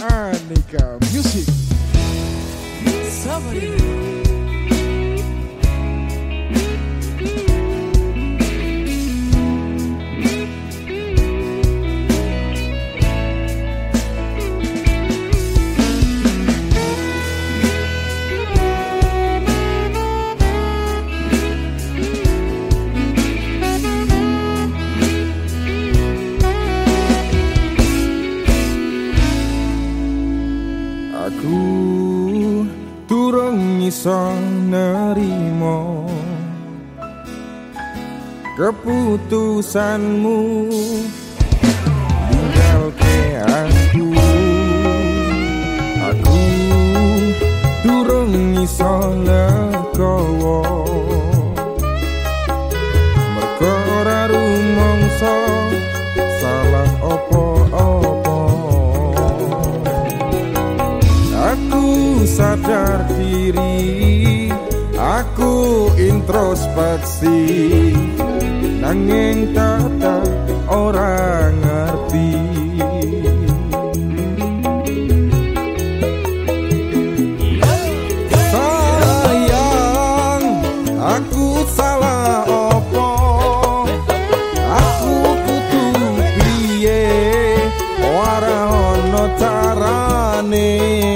Aneka Music. Aku durung iso nerimo keputusanmu ninggalke aku. Aku durung iso legowo mergo ora rumangsa salah opo-opo. Aku sadar diri, aku introspeksi, nanging tetep ora ngerti. Sayang, aku salah opo? Aku kudu piye? Ora ono carane.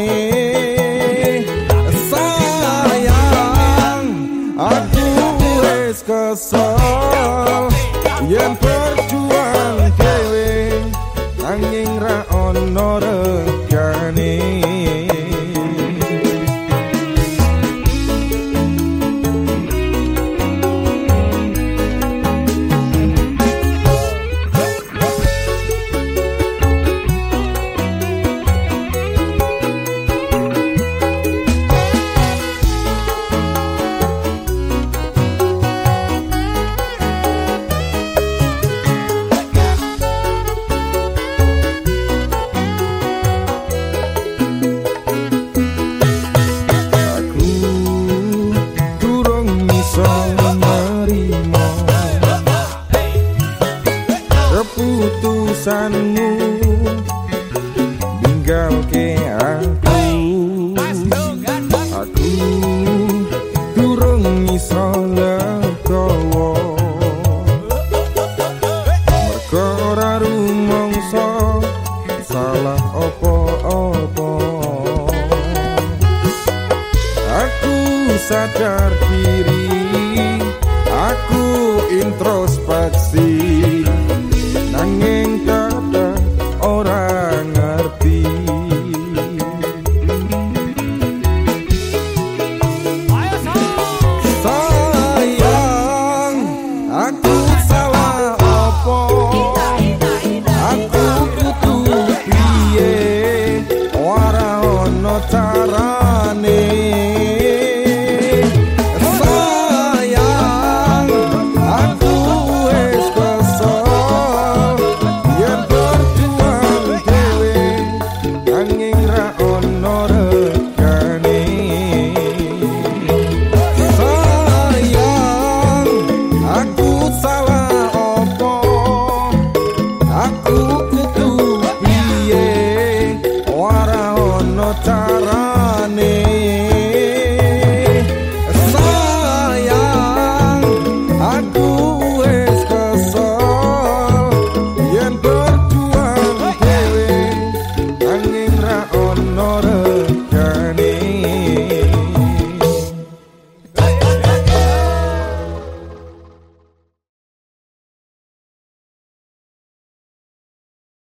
Kesel yen berjuang dhewe nanging ra ono regane. Keputusanmu ninggalke aku. Aku durung iso legowo mergo ora rumangsa salah opo-opo. Aku sadar diri, aku introspeksi,